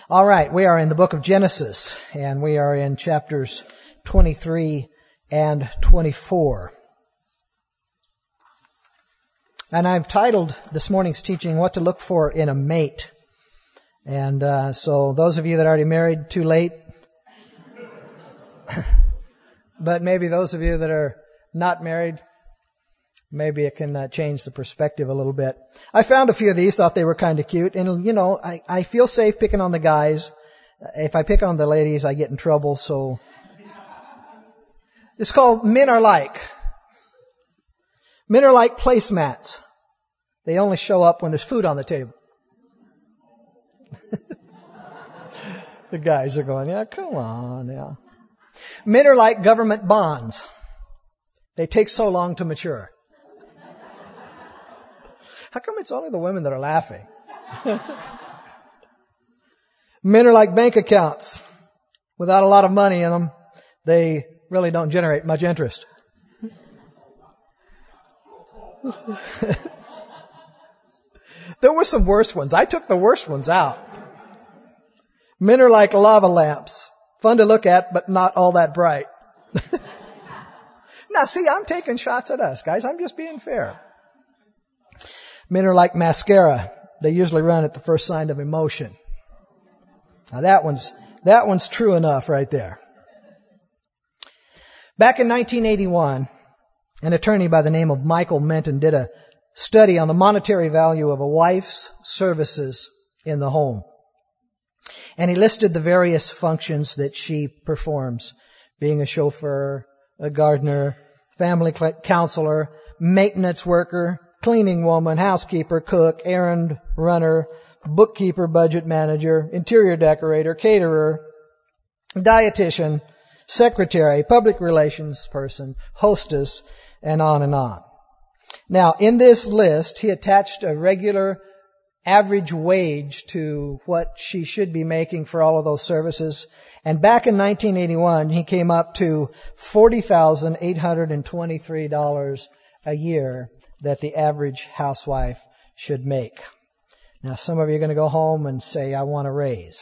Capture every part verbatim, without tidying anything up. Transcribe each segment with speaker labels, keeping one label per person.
Speaker 1: All right, we are in the book of Genesis, and we are in chapters twenty-three and twenty-four. And I've titled this morning's teaching, What to Look For in a Mate. And uh, so those of you that are already married, too late. But maybe those of you that are not married, maybe it can uh, change the perspective a little bit. I found a few of these, thought they were kind of cute. And, you know, I, I feel safe picking on the guys. If I pick on the ladies, I get in trouble. So it's called Men Are Like. Men are like placemats. They only show up when there's food on the table. The guys are going, yeah, come on now. Men are like government bonds. They take so long to mature. How come it's only the women that are laughing? Men are like bank accounts. Without a lot of money in them, they really don't generate much interest. There were some worse ones. I took the worst ones out. Men are like lava lamps. Fun to look at, but not all that bright. Now, see, I'm taking shots at us, guys. I'm just being fair. Men are like mascara. They usually run at the first sign of emotion. Now, that one's, that one's true enough right there. Back in nineteen eighty-one, an attorney by the name of Michael Menton did a study on the monetary value of a wife's services in the home. And he listed the various functions that she performs, being a chauffeur, a gardener, family counselor, maintenance worker, cleaning woman, housekeeper, cook, errand runner, bookkeeper, budget manager, interior decorator, caterer, dietitian, secretary, public relations person, hostess, and on and on. Now, in this list, he attached a regular average wage to what she should be making for all of those services. And back in nineteen eighty-one, he came up to forty thousand eight hundred twenty-three dollars a year that the average housewife should make. Now, some of you are going to go home and say, I want a raise.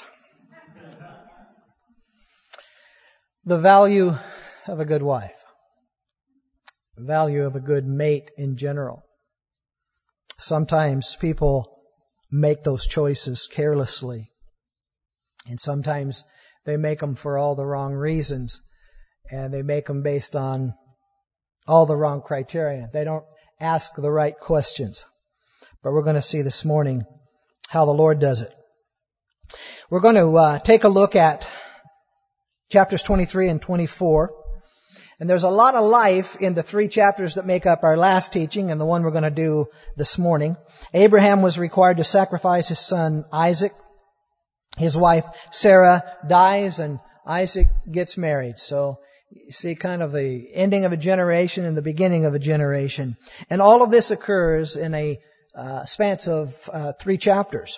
Speaker 1: The value of a good wife. The value of a good mate in general. Sometimes people make those choices carelessly. And sometimes they make them for all the wrong reasons. And they make them based on all the wrong criteria. They don't ask the right questions. But we're going to see this morning how the Lord does it. We're going to uh, take a look at chapters twenty-three and twenty-four. And there's a lot of life in the three chapters that make up our last teaching and the one we're going to do this morning. Abraham was required to sacrifice his son Isaac. His wife Sarah dies and Isaac gets married. So you see kind of the ending of a generation and the beginning of a generation. And all of this occurs in a uh, span of uh, three chapters.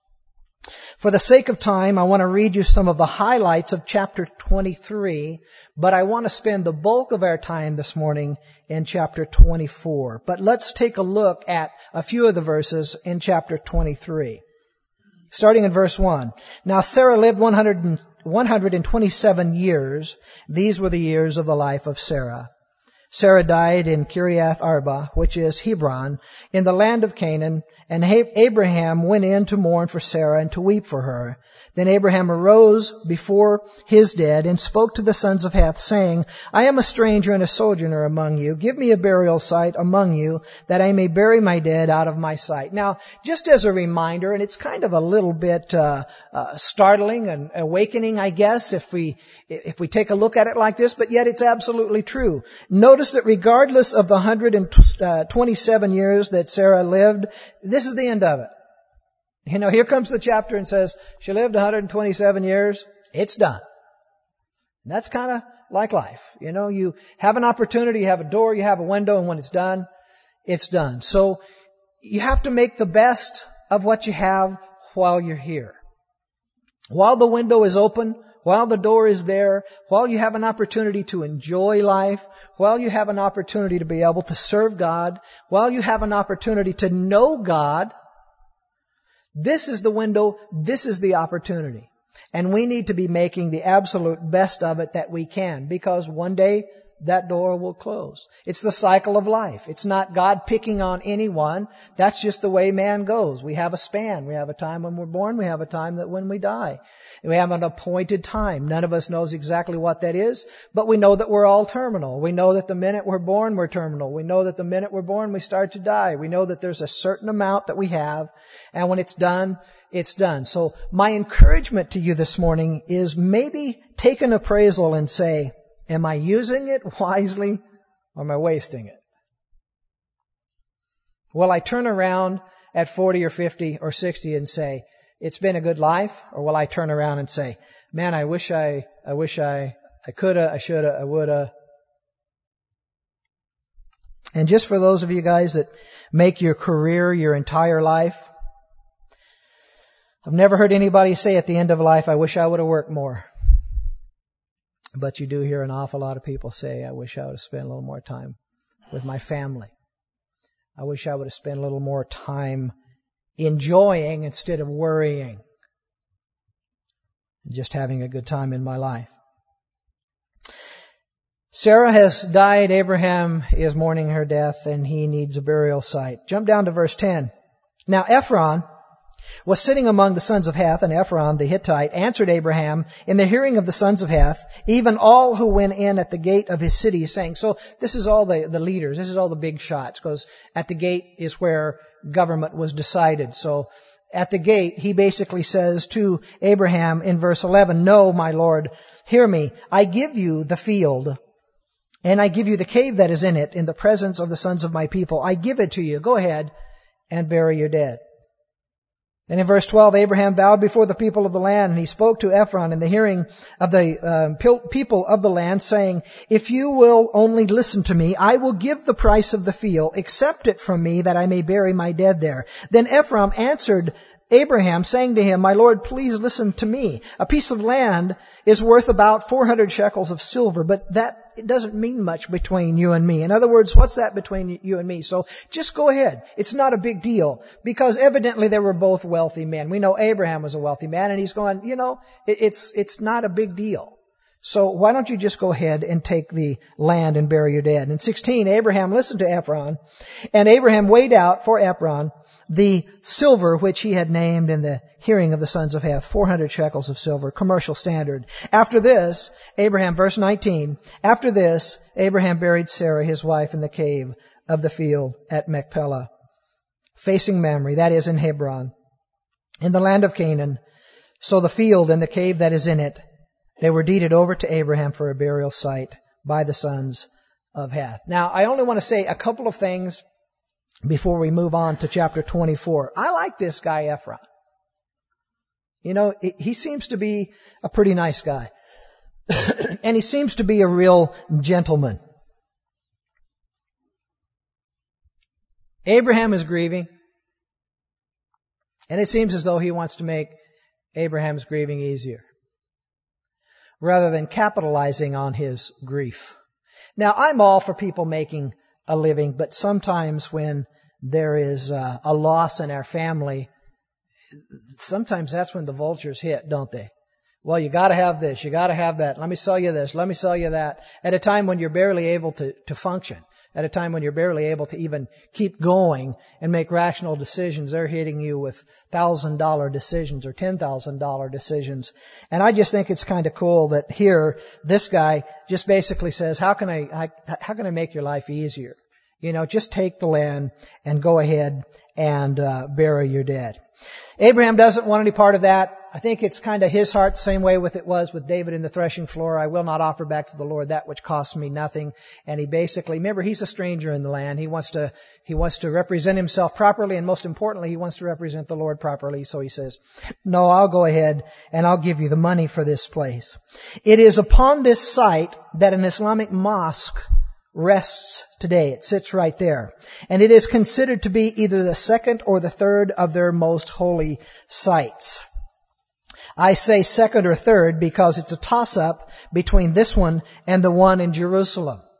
Speaker 1: For the sake of time, I want to read you some of the highlights of chapter twenty-three, but I want to spend the bulk of our time this morning in chapter twenty-four. But let's take a look at a few of the verses in chapter twenty-three. Starting in verse one. Now Sarah lived one hundred, one hundred twenty-seven years. These were the years of the life of Sarah. Sarah died in Kiriath Arba, which is Hebron, in the land of Canaan, and Abraham went in to mourn for Sarah and to weep for her. Then Abraham arose before his dead and spoke to the sons of Heth, saying, I am a stranger and a sojourner among you. Give me a burial site among you, that I may bury my dead out of my sight. Now, just as a reminder, and it's kind of a little bit uh, uh, startling and awakening, I guess, if we if we take a look at it like this, but yet it's absolutely true. Notice that regardless of the one hundred twenty-seven years that Sarah lived, this is the end of it. You know, here comes the chapter and says, she lived one hundred twenty-seven years. It's done. And that's kind of like life. You know, you have an opportunity, you have a door, you have a window, and when it's done, it's done. So you have to make the best of what you have while you're here. While the window is open, while the door is there, while you have an opportunity to enjoy life, while you have an opportunity to be able to serve God, while you have an opportunity to know God, this is the window, this is the opportunity. And we need to be making the absolute best of it that we can, because one day that door will close. It's the cycle of life. It's not God picking on anyone. That's just the way man goes. We have a span. We have a time when we're born. We have a time that when we die. We have an appointed time. None of us knows exactly what that is, but we know that we're all terminal. We know that the minute we're born, we're terminal. We know that the minute we're born, we start to die. We know that there's a certain amount that we have, and when it's done, it's done. So my encouragement to you this morning is maybe take an appraisal and say, am I using it wisely or am I wasting it? Will I turn around at forty or fifty or sixty and say, it's been a good life? Or will I turn around and say, man, I wish I, I wish I, I coulda, I shoulda, I woulda. And just for those of you guys that make your career your entire life, I've never heard anybody say at the end of life, I wish I would have worked more. But you do hear an awful lot of people say, I wish I would have spent a little more time with my family. I wish I would have spent a little more time enjoying instead of worrying. Just having a good time in my life. Sarah has died. Abraham is mourning her death, and he needs a burial site. Jump down to verse ten. Now Ephron was sitting among the sons of Heth, and Ephron the Hittite answered Abraham in the hearing of the sons of Heth, even all who went in at the gate of his city, saying, so this is all the, the leaders, this is all the big shots, because at the gate is where government was decided. So at the gate, he basically says to Abraham in verse eleven, no, my Lord, hear me, I give you the field, and I give you the cave that is in it, in the presence of the sons of my people. I give it to you. Go ahead and bury your dead. And in verse twelve, Abraham bowed before the people of the land, and he spoke to Ephron in the hearing of the uh, people of the land, saying, if you will only listen to me, I will give the price of the field, accept it from me, that I may bury my dead there. Then Ephron answered Abraham, saying to him, my Lord, please listen to me. A piece of land is worth about four hundred shekels of silver, but that it doesn't mean much between you and me. In other words, what's that between you and me? So just go ahead. It's not a big deal, because evidently they were both wealthy men. We know Abraham was a wealthy man, and he's going, you know, it, it's it's not a big deal. So why don't you just go ahead and take the land and bury your dead? In sixteen, Abraham listened to Ephron, and Abraham weighed out for Ephron the silver which he had named in the hearing of the sons of Heth, four hundred shekels of silver, commercial standard. After this, Abraham, verse nineteen, after this, Abraham buried Sarah, his wife, in the cave of the field at Machpelah, facing Mamre, that is in Hebron, in the land of Canaan. So the field and the cave that is in it, they were deeded over to Abraham for a burial site by the sons of Heth. Now, I only want to say a couple of things before we move on to chapter twenty-four. I like this guy Ephron. You know, he seems to be a pretty nice guy. And he seems to be a real gentleman. Abraham is grieving. And it seems as though he wants to make Abraham's grieving easier, rather than capitalizing on his grief. Now, I'm all for people making a living, but sometimes when there is a, a loss in our family, sometimes that's when the vultures hit, don't they? Well, you got to have this, you got to have that. Let me sell you this, let me sell you that. At a time when you're barely able to, to function, at a time when you're barely able to even keep going and make rational decisions, they're hitting you with one thousand dollars decisions or ten thousand dollars decisions. And I just think it's kind of cool that here, this guy just basically says, how can I, I how can I make your life easier? You know, just take the land and go ahead and uh, bury your dead. Abraham doesn't want any part of that. I think it's kind of his heart, same way with it was with David in the threshing floor. I will not offer back to the Lord that which costs me nothing. And he basically, remember, he's a stranger in the land. He wants to, he wants to represent himself properly, and most importantly, he wants to represent the Lord properly. So he says, no, I'll go ahead and I'll give you the money for this place. It is upon this site that an Islamic mosque rests today. It sits right there. And it is considered to be either the second or the third of their most holy sites. I say second or third because it's a toss-up between this one and the one in Jerusalem.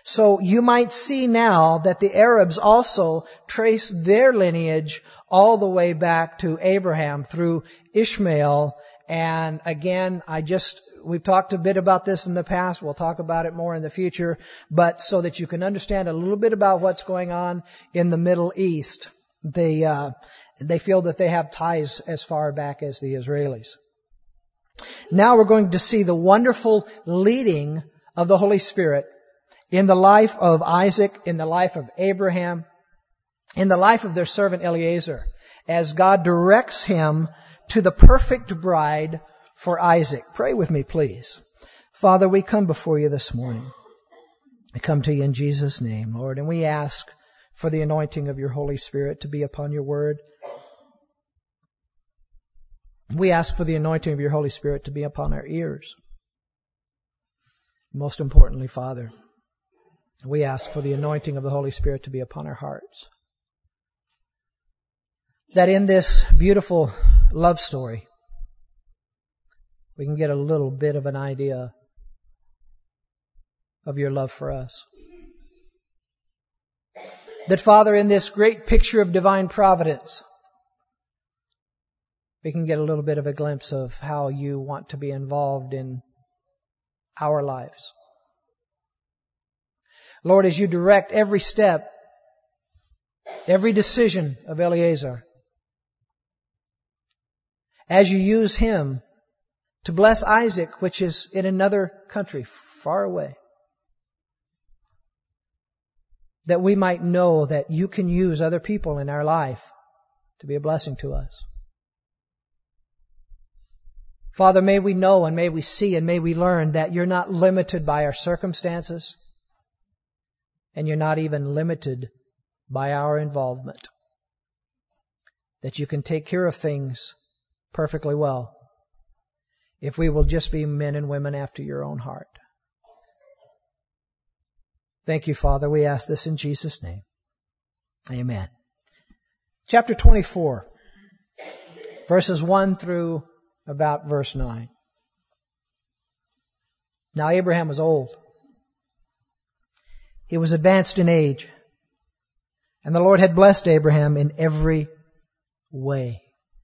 Speaker 1: So you might see now that the Arabs also trace their lineage all the way back to Abraham through Ishmael. And again, I just, we've talked a bit about this in the past. We'll talk about it more in the future. But so that you can understand a little bit about what's going on in the Middle East, they, uh, they feel that they have ties as far back as the Israelis. Now we're going to see the wonderful leading of the Holy Spirit in the life of Isaac, in the life of Abraham, in the life of their servant Eliezer, as God directs him to the perfect bride for Isaac. Pray with me, please. Father, we come before you this morning. We come to you in Jesus' name, Lord, and we ask for the anointing of your Holy Spirit to be upon your word. We ask for the anointing of your Holy Spirit to be upon our ears. Most importantly, Father, we ask for the anointing of the Holy Spirit to be upon our hearts. That in this beautiful love story, we can get a little bit of an idea of your love for us. That, Father, in this great picture of divine providence, we can get a little bit of a glimpse of how you want to be involved in our lives. Lord, as you direct every step, every decision of Eliezer, as you use him to bless Isaac, which is in another country far away, that we might know that you can use other people in our life to be a blessing to us. Father, may we know and may we see and may we learn that you're not limited by our circumstances, and you're not even limited by our involvement. That you can take care of things perfectly well if we will just be men and women after your own heart. Thank you, Father. We ask this in Jesus' name. Amen. Chapter twenty-four, verses one through about verse nine. Now Abraham was old. He was advanced in age. And the Lord had blessed Abraham in every way.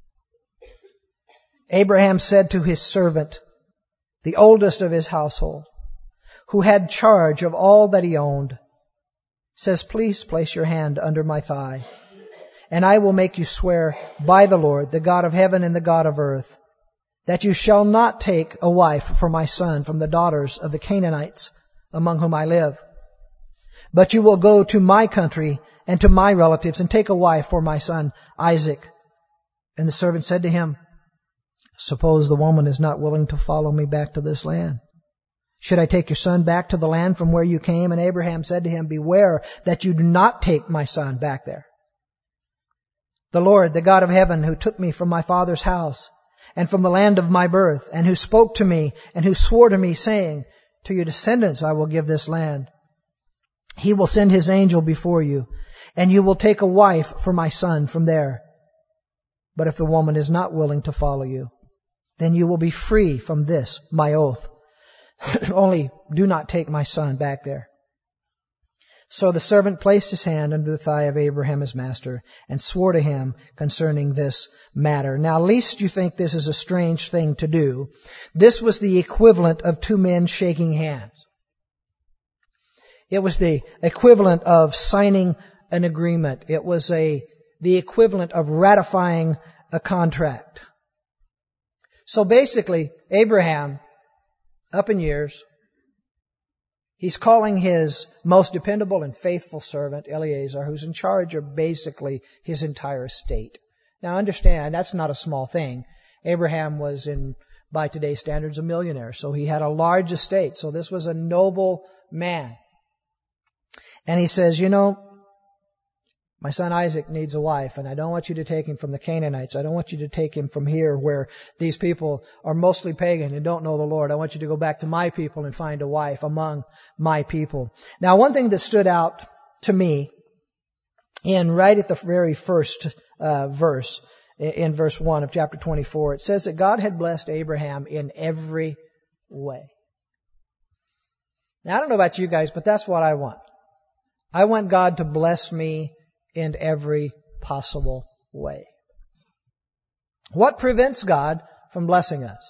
Speaker 1: Abraham said to his servant, the oldest of his household, who had charge of all that he owned, says, please place your hand under my thigh, and I will make you swear by the Lord, the God of heaven and the God of earth, that you shall not take a wife for my son from the daughters of the Canaanites among whom I live. But you will go to my country and to my relatives and take a wife for my son Isaac. And the servant said to him, suppose the woman is not willing to follow me back to this land. Should I take your son back to the land from where you came? And Abraham said to him, beware that you do not take my son back there. The Lord, the God of heaven, who took me from my father's house and from the land of my birth, and who spoke to me and who swore to me, saying, to your descendants I will give this land. He will send his angel before you, and you will take a wife for my son from there. But if the woman is not willing to follow you, then you will be free from this, my oath. Only do not take my son back there. So the servant placed his hand under the thigh of Abraham his master, and swore to him concerning this matter. Now, lest you think this is a strange thing to do, this was the equivalent of two men shaking hands. It was the equivalent of signing an agreement. It was a the equivalent of ratifying a contract. So basically, Abraham, up in years, he's calling his most dependable and faithful servant, Eliezer, who's in charge of basically his entire estate. Now understand, that's not a small thing. Abraham was, in by today's standards, a millionaire, so he had a large estate. So this was a noble man. And he says, you know, my son Isaac needs a wife, and I don't want you to take him from the Canaanites. I don't want you to take him from here where these people are mostly pagan and don't know the Lord. I want you to go back to my people and find a wife among my people. Now, one thing that stood out to me in right at the very first uh, verse, in verse one of chapter twenty-four, it says that God had blessed Abraham in every way. Now, I don't know about you guys, but that's what I want. I want God to bless me in every possible way. What prevents God from blessing us?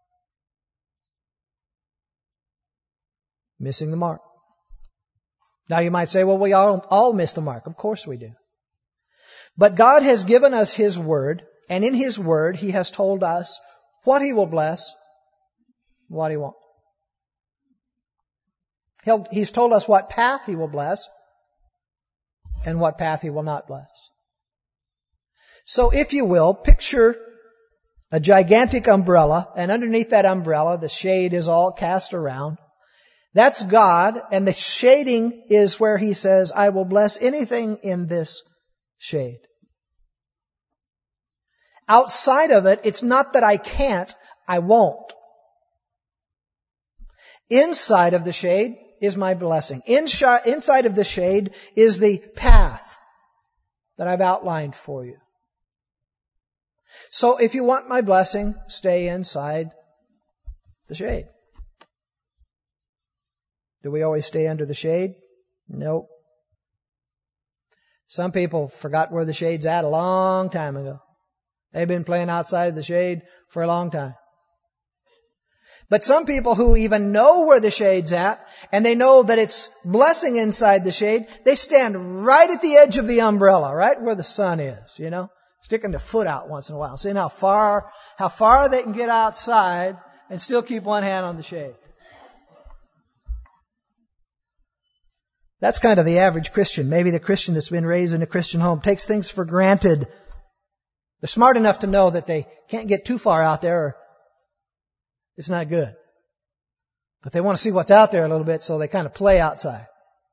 Speaker 1: Missing the mark. Now you might say, well, we all, all miss the mark. Of course we do. But God has given us His Word, and in His Word He has told us what He will bless, what He won't. He'll, he's told us what path He will bless and what path He will not bless. So if you will, picture a gigantic umbrella, and underneath that umbrella the shade is all cast around. That's God, and the shading is where He says, I will bless anything in this shade. Outside of it, it's not that I can't, I won't. Inside of the shade is my blessing. Inside of the shade is the path that I've outlined for you. So if you want my blessing, stay inside the shade. Do we always stay under the shade? Nope. Some people forgot where the shade's at a long time ago. They've been playing outside of the shade for a long time. But some people who even know where the shade's at, and they know that it's blessing inside the shade, they stand right at the edge of the umbrella, right where the sun is, you know, sticking their foot out once in a while, seeing how far, how far they can get outside and still keep one hand on the shade. That's kind of the average Christian. Maybe the Christian that's been raised in a Christian home takes things for granted. They're smart enough to know that they can't get too far out there or it's not good. But they want to see what's out there a little bit, so they kind of play outside.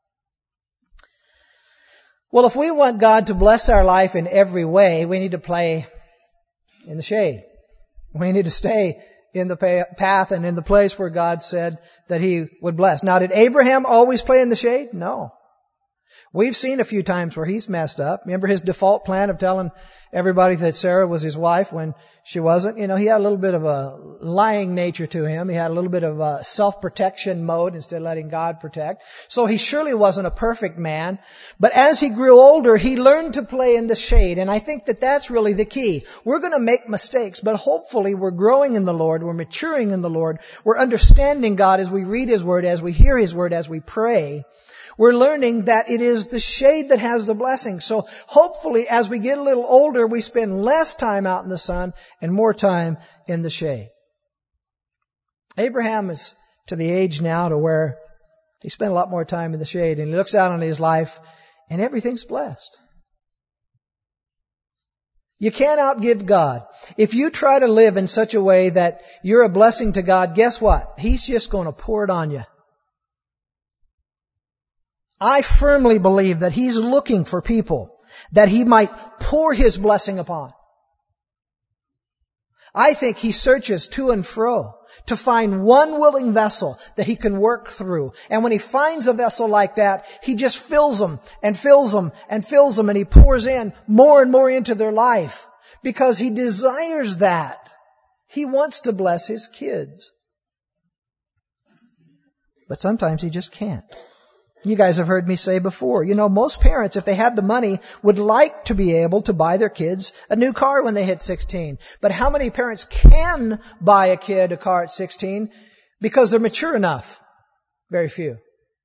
Speaker 1: Well, if we want God to bless our life in every way, we need to play in the shade. We need to stay in the path and in the place where God said that He would bless. Now, did Abraham always play in the shade? No. We've seen a few times where he's messed up. Remember his default plan of telling everybody that Sarah was his wife when she wasn't? You know, he had a little bit of a lying nature to him. He had a little bit of a self-protection mode instead of letting God protect. So he surely wasn't a perfect man. But as he grew older, he learned to play in the shade. And I think that that's really the key. We're going to make mistakes, but hopefully we're growing in the Lord. We're maturing in the Lord. We're understanding God as we read His Word, as we hear His Word, as we pray. We're learning that it is the shade that has the blessing. So hopefully as we get a little older, we spend less time out in the sun and more time in the shade. Abraham is to the age now to where he spent a lot more time in the shade, and he looks out on his life and everything's blessed. You can't outgive God. If you try to live in such a way that you're a blessing to God, guess what? He's just going to pour it on you. I firmly believe that He's looking for people that He might pour His blessing upon. I think He searches to and fro to find one willing vessel that He can work through. And when He finds a vessel like that, He just fills them and fills them and fills them, and He pours in more and more into their life because He desires that. He wants to bless His kids. But sometimes He just can't. You guys have heard me say before, you know, most parents, if they had the money, would like to be able to buy their kids a new car when they hit sixteen. But how many parents can buy a kid a car at sixteen because they're mature enough? Very few.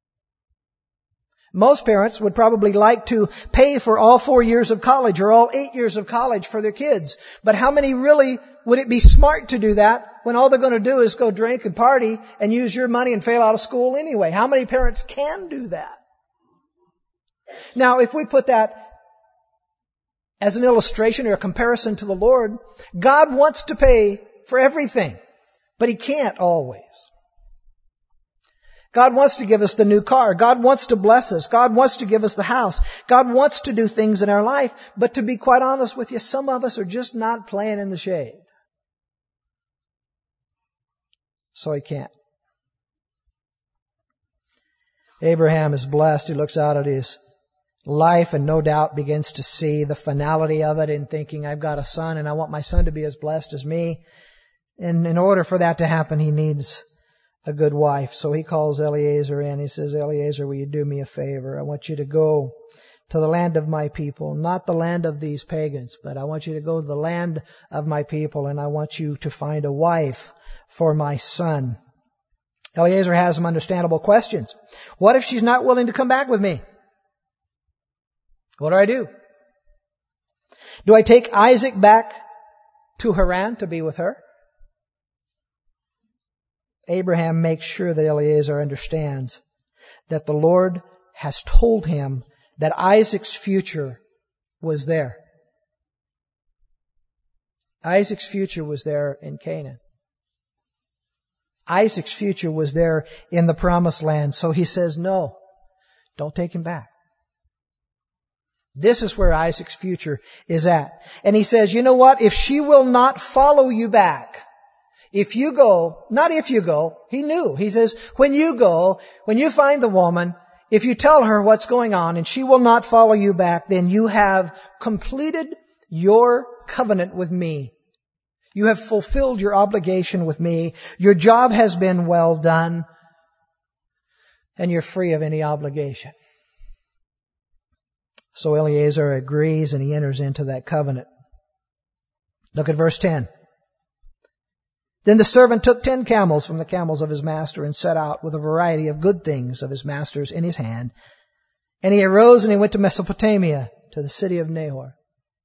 Speaker 1: Most parents would probably like to pay for all four years of college or all eight years of college for their kids. But how many really would it be smart to do that when all they're going to do is go drink and party and use your money and fail out of school anyway? How many parents can do that? Now, if we put that as an illustration or a comparison to the Lord, God wants to pay for everything, but He can't always. God wants to give us the new car. God wants to bless us. God wants to give us the house. God wants to do things in our life. But to be quite honest with you, some of us are just not playing in the shade. So He can't. Abraham is blessed. He looks out at his life and no doubt begins to see the finality of it in thinking, I've got a son and I want my son to be as blessed as me. And in order for that to happen, he needs a good wife. So he calls Eliezer in. He says, Eliezer, will you do me a favor? I want you to go to the land of my people, not the land of these pagans, but I want you to go to the land of my people, and I want you to find a wife for my son. Eliezer has some understandable questions. What if she's not willing to come back with me? What do I do? Do I take Isaac back to Haran to be with her? Abraham makes sure that Eliezer understands that the Lord has told him that Isaac's future was there. Isaac's future was there in Canaan. Isaac's future was there in the promised land. So he says, no, don't take him back. This is where Isaac's future is at. And he says, you know what? If she will not follow you back, if you go, not if you go, he knew. He says, when you go, when you find the woman, if you tell her what's going on and she will not follow you back, then you have completed your covenant with me. You have fulfilled your obligation with me. Your job has been well done. And you're free of any obligation. So Eliezer agrees and he enters into that covenant. Look at verse ten. Then the servant took ten camels from the camels of his master and set out with a variety of good things of his master's in his hand. And he arose and he went to Mesopotamia, to the city of Nahor.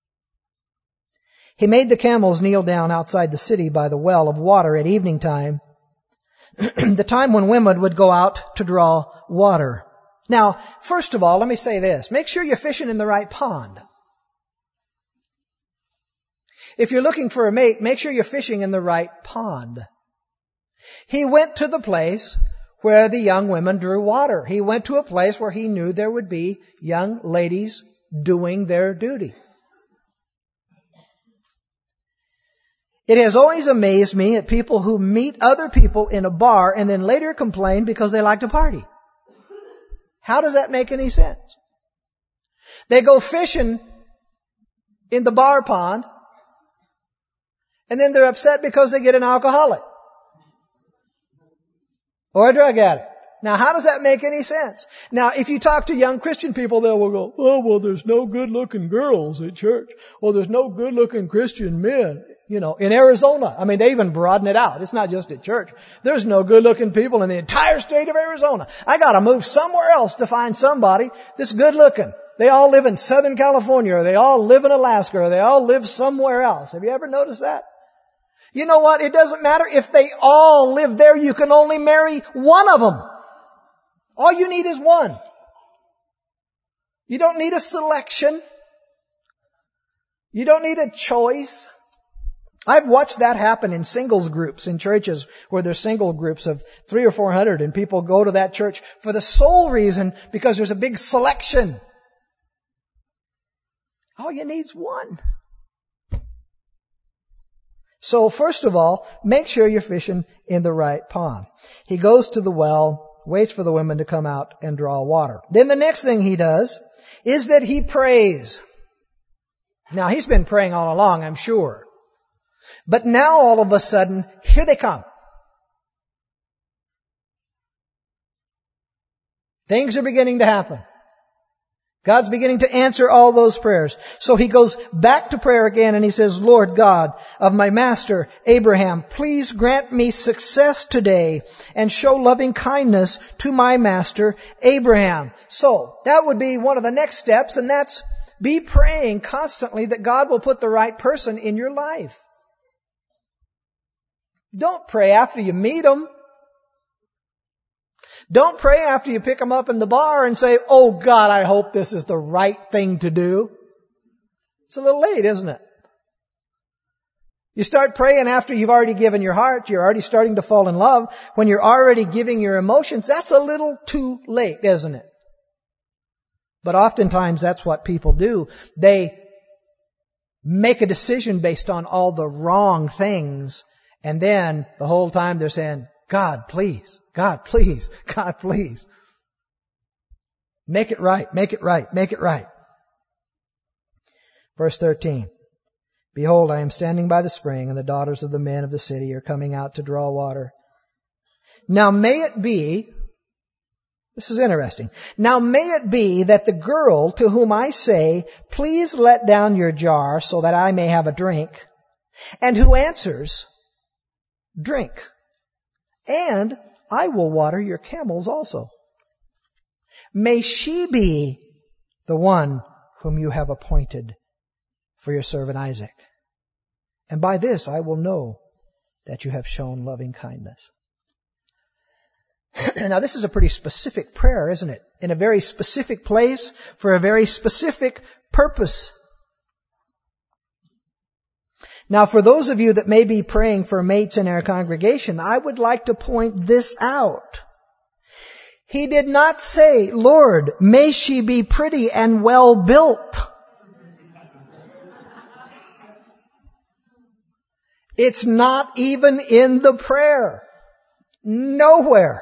Speaker 1: He made the camels kneel down outside the city by the well of water at evening time, the time when women would go out to draw water. Now, first of all, let me say this. Make sure you're fishing in the right pond. If you're looking for a mate, make sure you're fishing in the right pond. He went to the place where the young women drew water. He went to a place where he knew there would be young ladies doing their duty. It has always amazed me at people who meet other people in a bar and then later complain because they like to party. How does that make any sense? They go fishing in the bar pond and then they're upset because they get an alcoholic or a drug addict. Now, how does that make any sense? Now, if you talk to young Christian people, they will go, oh, well, there's no good-looking girls at church. Or there's no good-looking Christian men. You know, in Arizona. I mean, they even broaden it out. It's not just at church. There's no good-looking people in the entire state of Arizona. I gotta move somewhere else to find somebody that's good-looking. They all live in Southern California, or they all live in Alaska, or they all live somewhere else. Have you ever noticed that? You know what? It doesn't matter if they all live there. You can only marry one of them. All you need is one. You don't need a selection. You don't need a choice. I've watched that happen in singles groups in churches where there's single groups of three or four hundred and people go to that church for the sole reason because there's a big selection. All you need is one. So first of all, make sure you're fishing in the right pond. He goes to the well, waits for the women to come out and draw water. Then the next thing he does is that he prays. Now he's been praying all along, I'm sure. But now all of a sudden, here they come. Things are beginning to happen. God's beginning to answer all those prayers. So he goes back to prayer again and he says, Lord God of my master Abraham, please grant me success today and show loving kindness to my master Abraham. So that would be one of the next steps, and that's be praying constantly that God will put the right person in your life. Don't pray after you meet them. Don't pray after you pick them up in the bar and say, oh God, I hope this is the right thing to do. It's a little late, isn't it? You start praying after you've already given your heart. You're already starting to fall in love. When you're already giving your emotions, that's a little too late, isn't it? But oftentimes that's what people do. They make a decision based on all the wrong things. And then the whole time they're saying, God, please, God, please, God, please. Make it right, make it right, make it right. Verse thirteen. Behold, I am standing by the spring, and the daughters of the men of the city are coming out to draw water. Now may it be, this is interesting. Now may it be that the girl to whom I say, please let down your jar so that I may have a drink, and who answers, drink, and I will water your camels also. May she be the one whom you have appointed for your servant Isaac. And by this I will know that you have shown loving kindness. Now this is a pretty specific prayer, isn't it? In a very specific place for a very specific purpose. Now for those of you that may be praying for mates in our congregation, I would like to point this out. He did not say, Lord, may she be pretty and well built. It's not even in the prayer. Nowhere.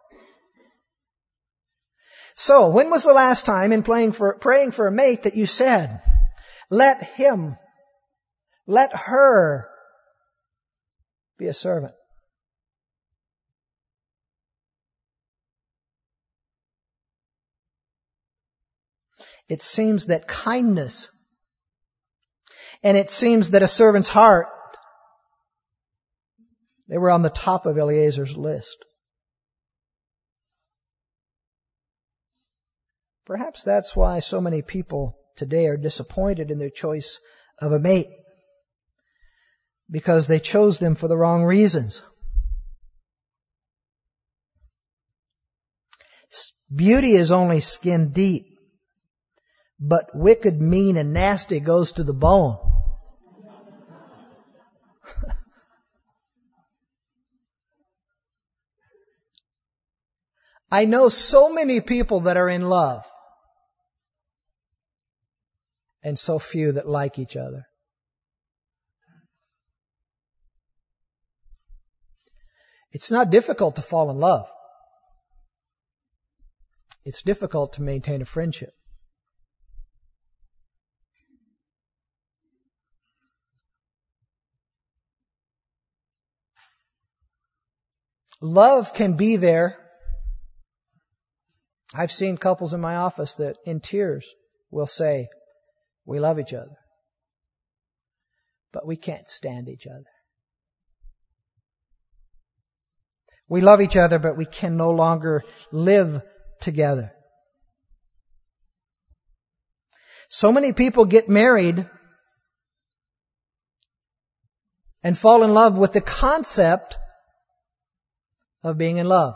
Speaker 1: So, when was the last time in praying for, praying for a mate that you said, let him, let her be a servant? It seems that kindness, and it seems that a servant's heart, they were on the top of Eliezer's list. Perhaps that's why so many people today are disappointed in their choice of a mate, because they chose them for the wrong reasons. Beauty is only skin deep, but wicked, mean, and nasty goes to the bone. I know so many people that are in love, and so few that like each other. It's not difficult to fall in love. It's difficult to maintain a friendship. Love can be there. I've seen couples in my office that in tears will say, we love each other, but we can't stand each other. We love each other, but we can no longer live together. So many people get married and fall in love with the concept of being in love.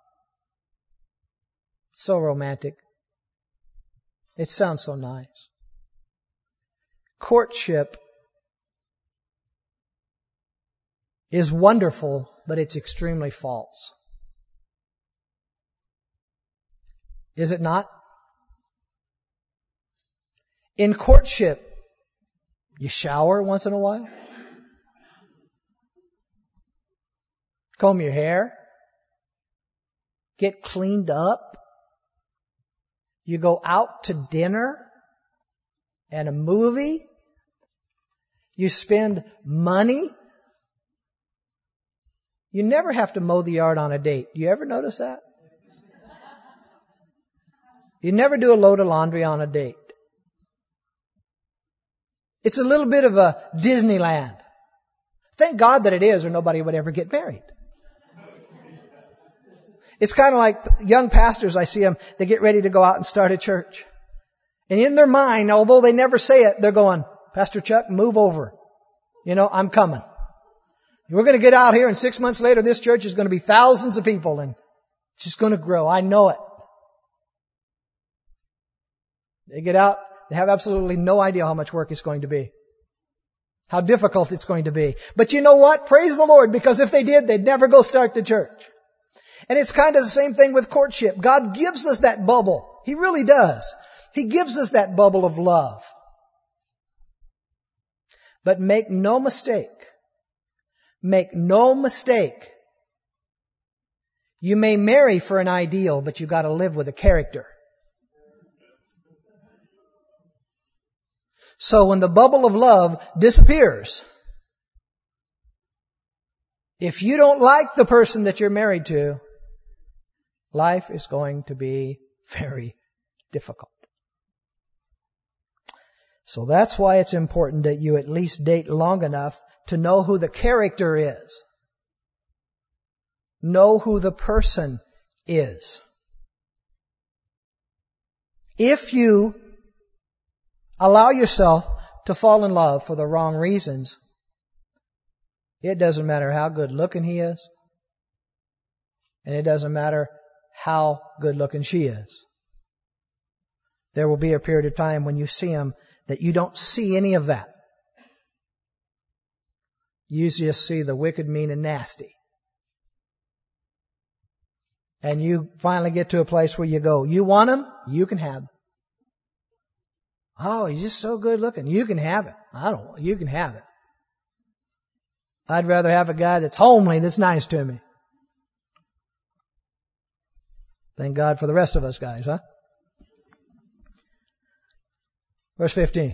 Speaker 1: So romantic. It sounds so nice. Courtship is wonderful, but it's extremely false. Is it not? In courtship, you shower once in a while. Comb your hair. Get cleaned up. You go out to dinner and a movie. You spend money. You never have to mow the yard on a date. You ever notice that? You never do a load of laundry on a date. It's a little bit of a Disneyland. Thank God that it is, or nobody would ever get married. It's kind of like young pastors, I see them, they get ready to go out and start a church. And in their mind, although they never say it, they're going, Pastor Chuck, move over. You know, I'm coming. We're going to get out here and six months later this church is going to be thousands of people and it's just going to grow. I know it. They get out, they have absolutely no idea how much work it's going to be. How difficult it's going to be. But you know what? Praise the Lord, because if they did, they'd never go start the church. And it's kind of the same thing with courtship. God gives us that bubble. He really does. He gives us that bubble of love. But make no mistake. Make no mistake. You may marry for an ideal, but you've got to live with a character. So when the bubble of love disappears, If you don't like the person that you're married to, life is going to be very difficult. So that's why it's important that you at least date long enough to know who the character is. Know who the person is. If you allow yourself to fall in love for the wrong reasons, it doesn't matter how good looking he is, and it doesn't matter how good looking she is. There will be a period of time when you see him that you don't see any of that. You just see the wicked, mean, and nasty. And you finally get to a place where you go, you want him? You can have him. Oh, he's just so good looking. You can have it. I don't want, you can have it. I'd rather have a guy that's homely that's nice to me. Thank God for the rest of us guys, huh? Verse fifteen.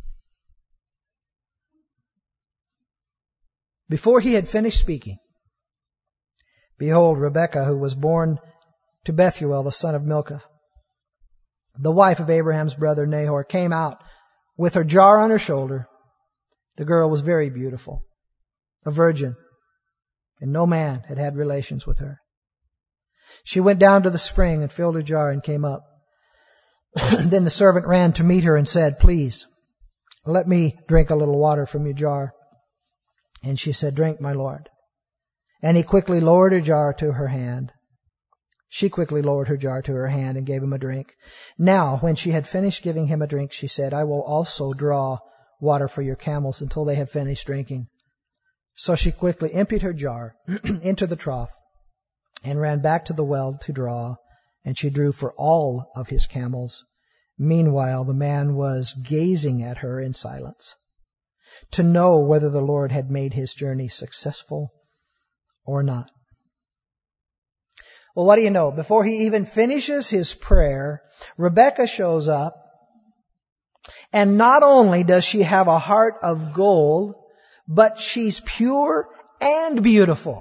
Speaker 1: Before he had finished speaking, behold, Rebekah, who was born to Bethuel, the son of Milcah, the wife of Abraham's brother Nahor, came out with her jar on her shoulder. The girl was very beautiful, a virgin, and no man had had relations with her. She went down to the spring and filled her jar and came up. Then the servant ran to meet her and said, "Please, let me drink a little water from your jar." And she said, "Drink, my lord." And he quickly lowered her jar to her hand. She quickly lowered her jar to her hand and gave him a drink. Now, when she had finished giving him a drink, she said, "I will also draw water for your camels until they have finished drinking." So she quickly emptied her jar into the trough and ran back to the well to draw, and she drew for all of his camels. Meanwhile, the man was gazing at her in silence to know whether the Lord had made his journey successful or not. Well, what do you know? Before he even finishes his prayer, Rebekah shows up, and not only does she have a heart of gold, but she's pure and beautiful.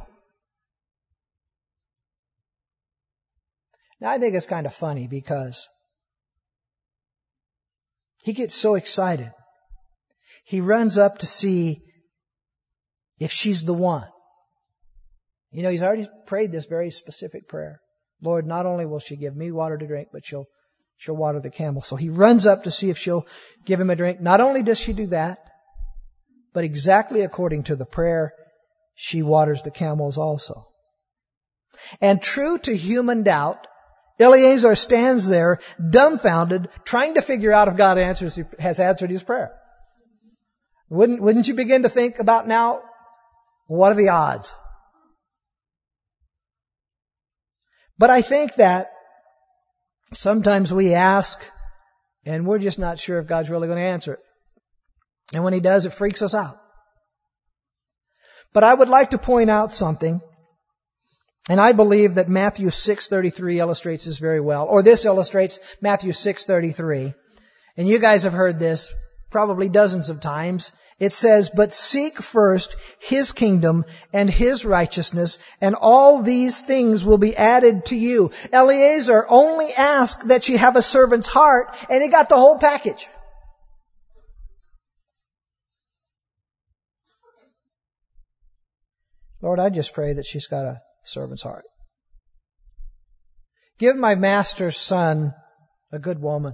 Speaker 1: Now, I think it's kind of funny because he gets so excited. He runs up to see if she's the one. You know, he's already prayed this very specific prayer. Lord, not only will she give me water to drink, but she'll, she'll water the camel. So he runs up to see if she'll give him a drink. Not only does she do that, but exactly according to the prayer, she waters the camels also. And true to human doubt, Eliezer stands there dumbfounded, trying to figure out if God answers, has answered his prayer. Wouldn't, wouldn't you begin to think about now, what are the odds? But I think that sometimes we ask and we're just not sure if God's really going to answer it. And when he does, it freaks us out. But I would like to point out something. And I believe that Matthew six thirty-three illustrates this very well. Or this illustrates Matthew six thirty-three. And you guys have heard this probably dozens of times. It says, "But seek first His kingdom and His righteousness, and all these things will be added to you." Eliezer only asked that she have a servant's heart, and he got the whole package. Lord, I just pray that she's got a servant's heart. Give my master's son a good woman.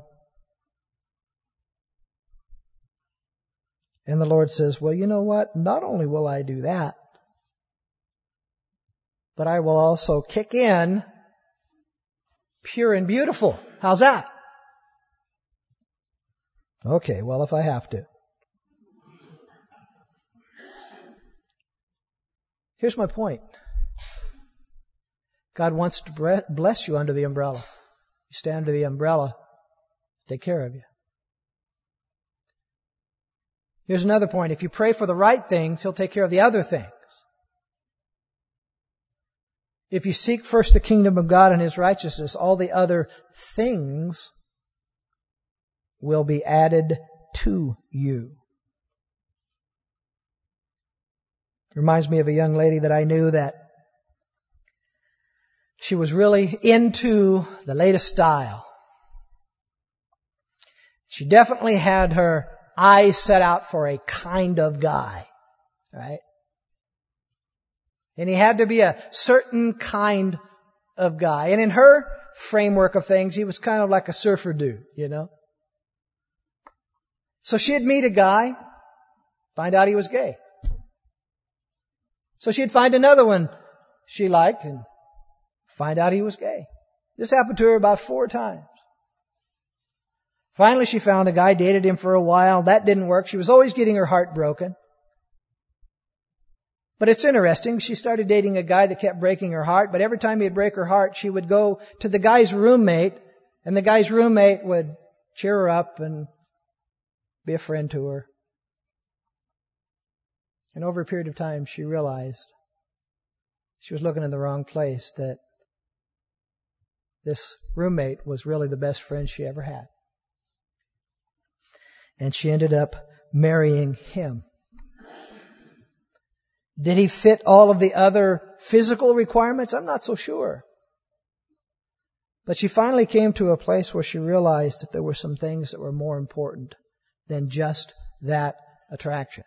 Speaker 1: And the Lord says, well, you know what? Not only will I do that, but I will also kick in pure and beautiful. How's that? Okay, well, if I have to. Here's my point. God wants to bless you under the umbrella. You stand under the umbrella, take care of you. Here's another point. If you pray for the right things, He'll take care of the other things. If you seek first the kingdom of God and His righteousness, all the other things will be added to you. Reminds me of a young lady that I knew that she was really into the latest style. She definitely had her eyes set out for a kind of guy, right? And he had to be a certain kind of guy. And in her framework of things, he was kind of like a surfer dude, you know? So she'd meet a guy, find out he was gay. So she'd find another one she liked and find out he was gay. This happened to her about four times. Finally, she found a guy, dated him for a while. That didn't work. She was always getting her heart broken. But it's interesting. She started dating a guy that kept breaking her heart. But every time he'd break her heart, she would go to the guy's roommate, and the guy's roommate would cheer her up and be a friend to her. And over a period of time, she realized she was looking in the wrong place, that this roommate was really the best friend she ever had. And she ended up marrying him. Did he fit all of the other physical requirements? I'm not so sure. But she finally came to a place where she realized that there were some things that were more important than just that attraction.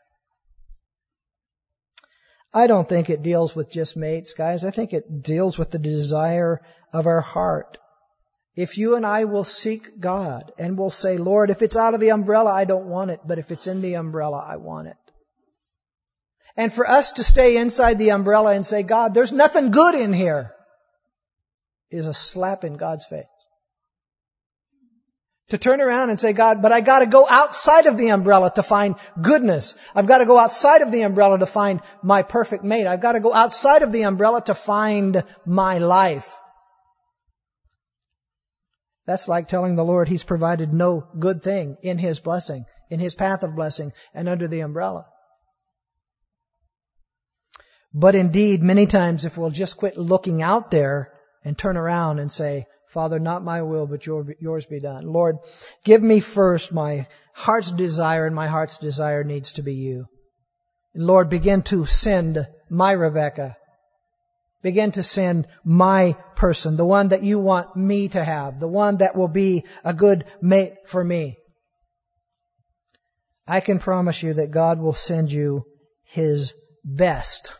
Speaker 1: I don't think it deals with just mates, guys. I think it deals with the desire of our heart. If you and I will seek God and will say, Lord, if it's out of the umbrella, I don't want it. But if it's in the umbrella, I want it. And for us to stay inside the umbrella and say, God, there's nothing good in here, is a slap in God's face. To turn around and say, God, but I got to go outside of the umbrella to find goodness. I've got to go outside of the umbrella to find my perfect mate. I've got to go outside of the umbrella to find my life. That's like telling the Lord He's provided no good thing in His blessing, in His path of blessing, and under the umbrella. But indeed, many times if we'll just quit looking out there and turn around and say, Father, not my will, but your, yours be done. Lord, give me first my heart's desire, and my heart's desire needs to be you. And Lord, begin to send my Rebecca. Begin to send my person, the one that you want me to have, the one that will be a good mate for me. I can promise you that God will send you His best.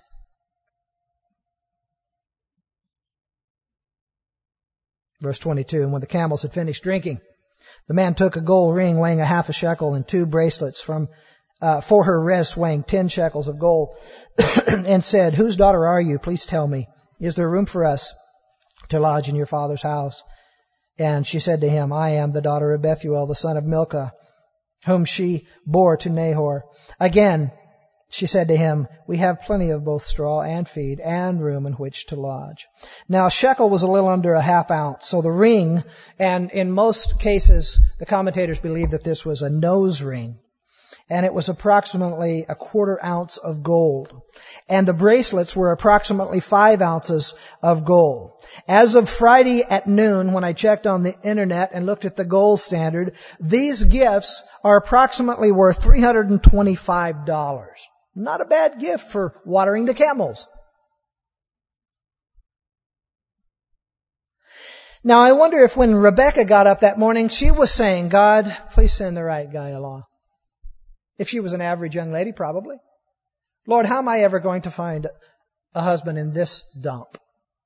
Speaker 1: Verse twenty-two, and when the camels had finished drinking, the man took a gold ring weighing a half a shekel and two bracelets from uh, for her wrist weighing ten shekels of gold and said, whose daughter are you? Please tell me. Is there room for us to lodge in your father's house? And she said to him, I am the daughter of Bethuel, the son of Milcah, whom she bore to Nahor. Again, she said to him, we have plenty of both straw and feed and room in which to lodge. Now, a shekel was a little under a half ounce. So the ring, and in most cases, the commentators believe that this was a nose ring. And it was approximately a quarter ounce of gold. And the bracelets were approximately five ounces of gold. As of Friday at noon, when I checked on the internet and looked at the gold standard, these gifts are approximately worth three hundred twenty-five dollars. Not a bad gift for watering the camels. Now, I wonder if when Rebecca got up that morning, she was saying, God, please send the right guy along. If she was an average young lady, probably. Lord, how am I ever going to find a husband in this dump?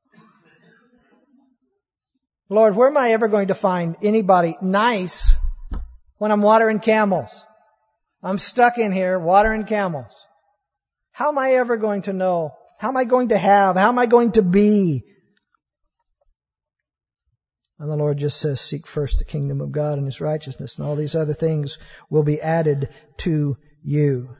Speaker 1: Lord, where am I ever going to find anybody nice when I'm watering camels? I'm stuck in here watering camels. How am I ever going to know? How am I going to have? How am I going to be? And the Lord just says, seek first the kingdom of God and His righteousness, and all these other things will be added to you.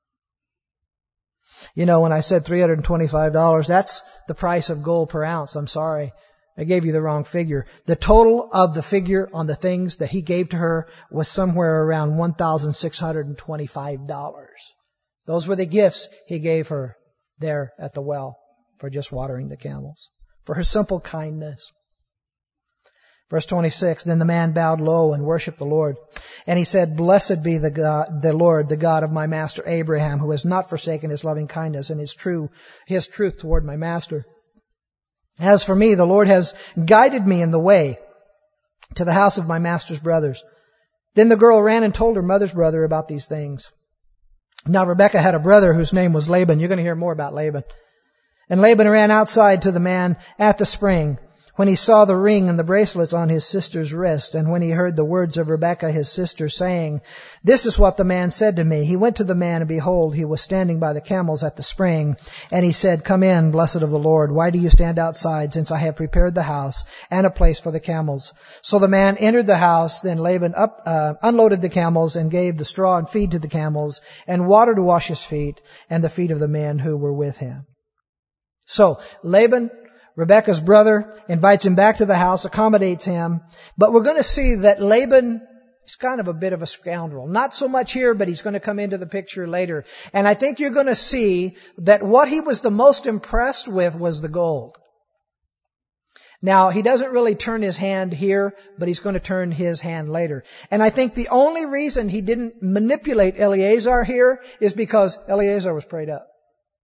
Speaker 1: You know, when I said three hundred twenty-five dollars, that's the price of gold per ounce. I'm sorry. I gave you the wrong figure. The total of the figure on the things that He gave to her was somewhere around one thousand six hundred twenty-five dollars. Those were the gifts He gave her there at the well for just watering the camels, for her simple kindness. Verse twenty-six, then the man bowed low and worshipped the Lord. And he said, blessed be the God, the Lord, the God of my master Abraham, who has not forsaken his loving kindness and his true, his truth toward my master. As for me, the Lord has guided me in the way to the house of my master's brothers. Then the girl ran and told her mother's brother about these things. Now Rebekah had a brother whose name was Laban. You're going to hear more about Laban. And Laban ran outside to the man at the spring when he saw the ring and the bracelets on his sister's wrist, and when he heard the words of Rebekah his sister saying, this is what the man said to me. He went to the man, and behold, he was standing by the camels at the spring. And he said, come in, blessed of the Lord. Why do you stand outside, since I have prepared the house and a place for the camels? So the man entered the house. Then Laban up, uh, unloaded the camels and gave the straw and feed to the camels and water to wash his feet and the feet of the men who were with him. So Laban, Rebekah's brother, invites him back to the house, accommodates him. But we're going to see that Laban is kind of a bit of a scoundrel. Not so much here, but he's going to come into the picture later. And I think you're going to see that what he was the most impressed with was the gold. Now, he doesn't really turn his hand here, but he's going to turn his hand later. And I think the only reason he didn't manipulate Eleazar here is because Eleazar was prayed up.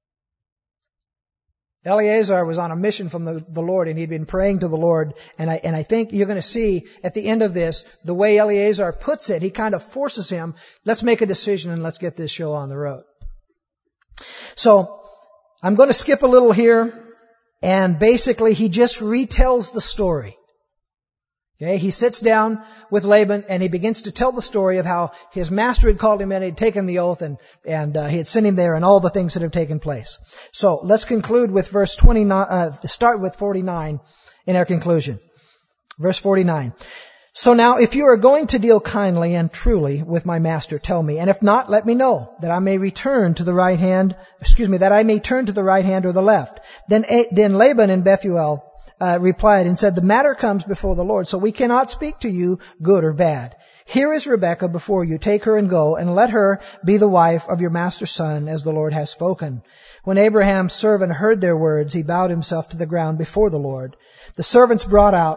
Speaker 1: Eleazar was on a mission from the, the Lord, and he'd been praying to the Lord. And I, and I think you're going to see at the end of this, the way Eleazar puts it, he kind of forces him, let's make a decision and let's get this show on the road. So, I'm going to skip a little here, and basically he just retells the story. Okay, he sits down with Laban and he begins to tell the story of how his master had called him in, he'd taken the oath, and, and uh, he had sent him there, and all the things that have taken place. So let's conclude with verse twenty-nine, uh, start with forty-nine in our conclusion. Verse forty-nine. So now if you are going to deal kindly and truly with my master, tell me, and if not, let me know, that I may return to the right hand, excuse me, that I may turn to the right hand or the left. Then, then Laban and Bethuel Uh, replied and said, the matter comes before the Lord, so we cannot speak to you good or bad. Here is Rebekah before you. Take her and go, and let her be the wife of your master's son, as the Lord has spoken. When Abraham's servant heard their words, he bowed himself to the ground before the Lord. The servants brought out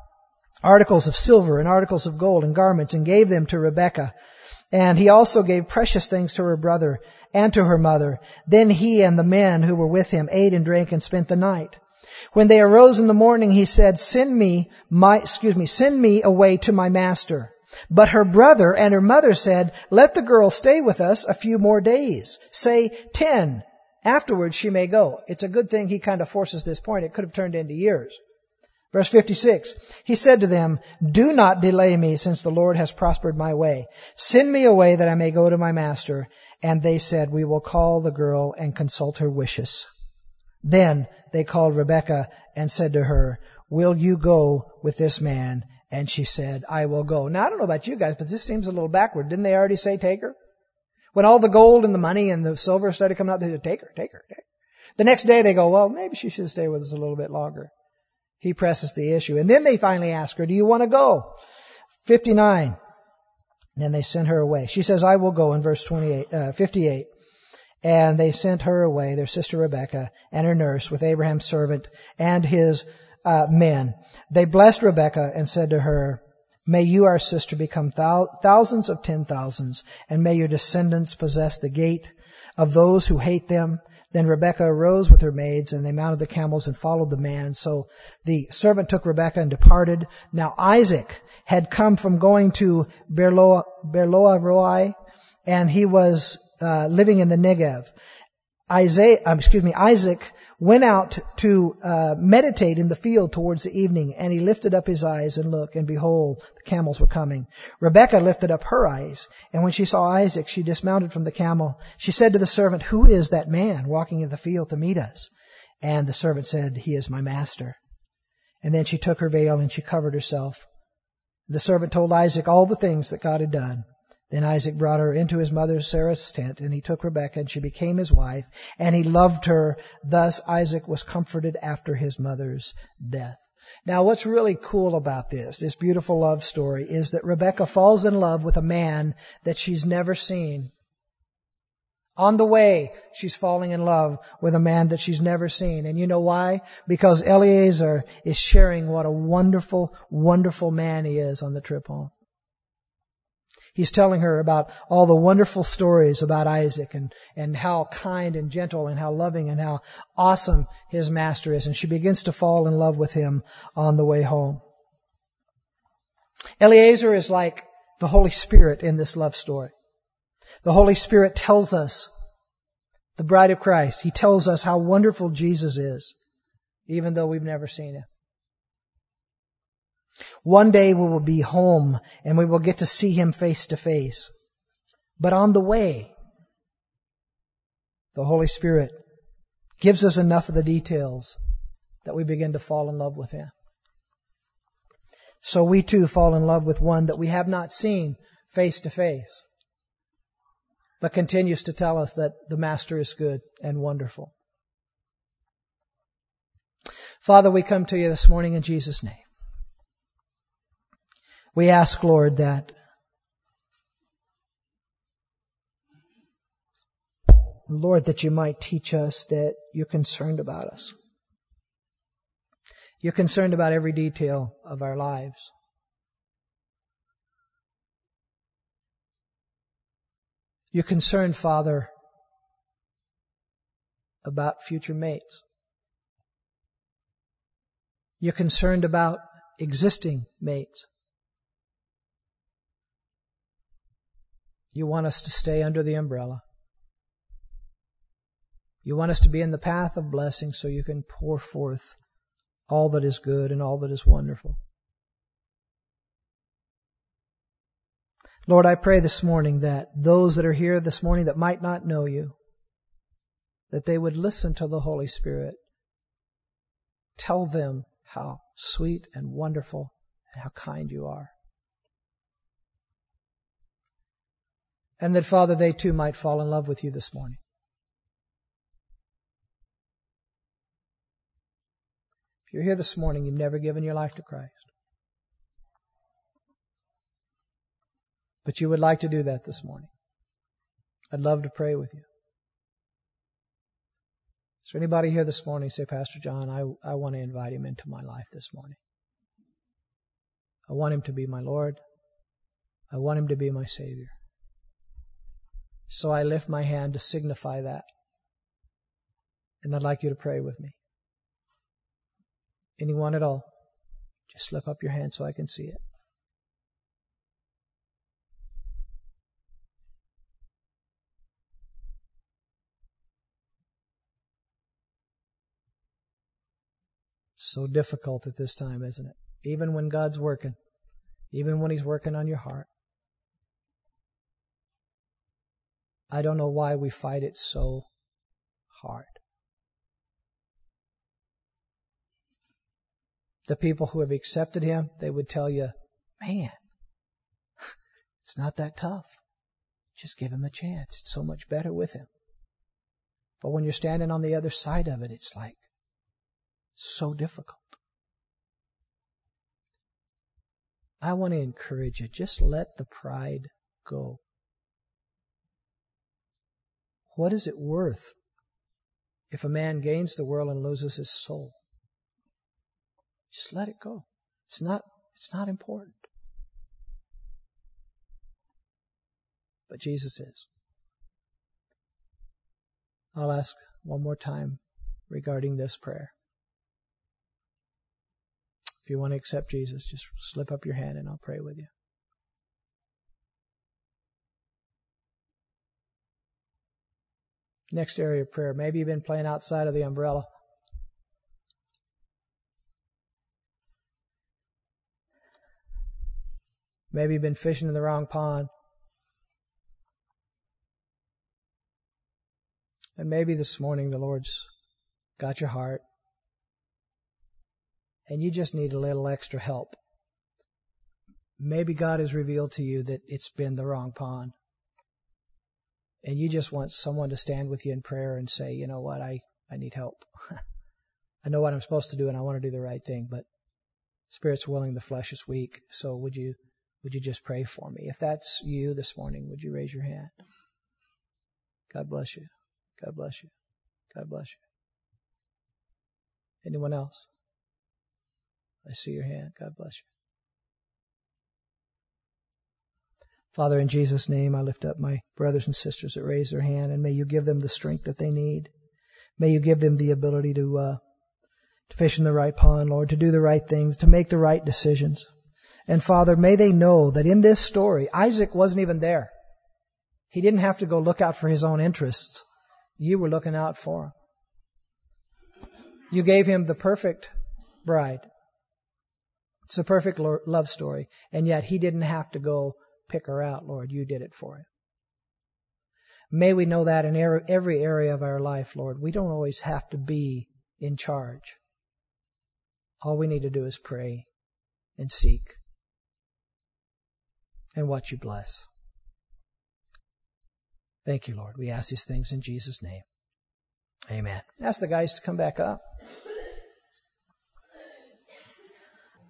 Speaker 1: articles of silver and articles of gold and garments and gave them to Rebekah. And he also gave precious things to her brother and to her mother. Then he and the men who were with him ate and drank and spent the night. When they arose in the morning, he said, send me my, excuse me, send me away to my master. But her brother and her mother said, let the girl stay with us a few more days. Say ten. Afterwards she may go. It's a good thing he kind of forces this point. It could have turned into years. Verse fifty-six. He said to them, do not delay me, since the Lord has prospered my way. Send me away that I may go to my master. And they said, we will call the girl and consult her wishes. Then they called Rebekah and said to her, will you go with this man? And she said, I will go. Now, I don't know about you guys, but this seems a little backward. Didn't they already say take her? When all the gold and the money and the silver started coming out, they said, take her, take her, take her. The next day they go, well, maybe she should stay with us a little bit longer. He presses the issue. And then they finally ask her, do you want to go? fifty-nine. And then they sent her away. She says, I will go in verse twenty-eight, uh, fifty-eight. And they sent her away, their sister Rebekah, and her nurse, with Abraham's servant and his uh, men. They blessed Rebekah and said to her, may you, our sister, become thou- thousands of ten thousands, and may your descendants possess the gate of those who hate them. Then Rebekah arose with her maids, and they mounted the camels and followed the man. So the servant took Rebekah and departed. Now Isaac had come from going to Berloa, Berloa Roi, and he was uh, living in the Negev. Isaiah, um, excuse me, Isaac went out to uh, meditate in the field towards the evening, and he lifted up his eyes and looked, and behold, the camels were coming. Rebekah lifted up her eyes, and when she saw Isaac, she dismounted from the camel. She said to the servant, who is that man walking in the field to meet us? And the servant said, he is my master. And then she took her veil and she covered herself. The servant told Isaac all the things that God had done. Then Isaac brought her into his mother Sarah's tent, and he took Rebekah, and she became his wife, and he loved her. Thus Isaac was comforted after his mother's death. Now, what's really cool about this, this beautiful love story, is that Rebekah falls in love with a man that she's never seen On the way, she's falling in love with a man that she's never seen. And you know why? Because Eliezer is sharing what a wonderful, wonderful man he is on the trip home. He's telling her about all the wonderful stories about Isaac and, and how kind and gentle and how loving and how awesome his master is. And she begins to fall in love with him on the way home. Eliezer is like the Holy Spirit in this love story. The Holy Spirit tells us, the bride of Christ, He tells us how wonderful Jesus is, even though we've never seen Him. One day we will be home and we will get to see Him face to face. But on the way, the Holy Spirit gives us enough of the details that we begin to fall in love with Him. So we too fall in love with one that we have not seen face to face, but continues to tell us that the Master is good and wonderful. Father, we come to you this morning in Jesus' name. We ask, Lord, that Lord, that you might teach us that you're concerned about us. You're concerned about every detail of our lives. You're concerned, Father, about future mates. You're concerned about existing mates. You want us to stay under the umbrella. You want us to be in the path of blessing so you can pour forth all that is good and all that is wonderful. Lord, I pray this morning that those that are here this morning that might not know you, that they would listen to the Holy Spirit. Tell them how sweet and wonderful and how kind you are. And that, Father, they too might fall in love with you this morning. If you're here this morning, you've never given your life to Christ, but you would like to do that this morning, I'd love to pray with you. Is there anybody here this morning say, Pastor John, I, I want to invite him into my life this morning. I want him to be my Lord. I want him to be my Savior. So I lift my hand to signify that. And I'd like you to pray with me. Anyone at all? Just slip up your hand so I can see it. So difficult at this time, isn't it? Even when God's working. Even when He's working on your heart. I don't know why we fight it so hard. The people who have accepted Him, they would tell you, man, it's not that tough. Just give Him a chance. It's so much better with Him. But when you're standing on the other side of it, it's like so difficult. I want to encourage you, just let the pride go. What is it worth if a man gains the world and loses his soul? Just let it go. It's not, it's not important. But Jesus is. I'll ask one more time regarding this prayer. If you want to accept Jesus, just slip up your hand and I'll pray with you. Next area of prayer. Maybe you've been playing outside of the umbrella. Maybe you've been fishing in the wrong pond. And maybe this morning the Lord's got your heart. And you just need a little extra help. Maybe God has revealed to you that it's been the wrong pond. And you just want someone to stand with you in prayer and say, you know what, I, I need help. I know what I'm supposed to do and I want to do the right thing, but Spirit's willing, the flesh is weak. So would you, would you just pray for me? If that's you this morning, would you raise your hand? God bless you. God bless you. God bless you. Anyone else? I see your hand. God bless you. Father, in Jesus' name, I lift up my brothers and sisters that raise their hand, and may you give them the strength that they need. May you give them the ability to, uh, to fish in the right pond, Lord, to do the right things, to make the right decisions. And Father, may they know that in this story, Isaac wasn't even there. He didn't have to go look out for his own interests. You were looking out for him. You gave him the perfect bride. It's a perfect love story. And yet he didn't have to go pick her out, Lord. You did it for him. May we know that in every area of our life, Lord. We don't always have to be in charge. All we need to do is pray and seek and watch you bless. Thank you, Lord. We ask these things in Jesus' name. Amen. Ask the guys to come back up.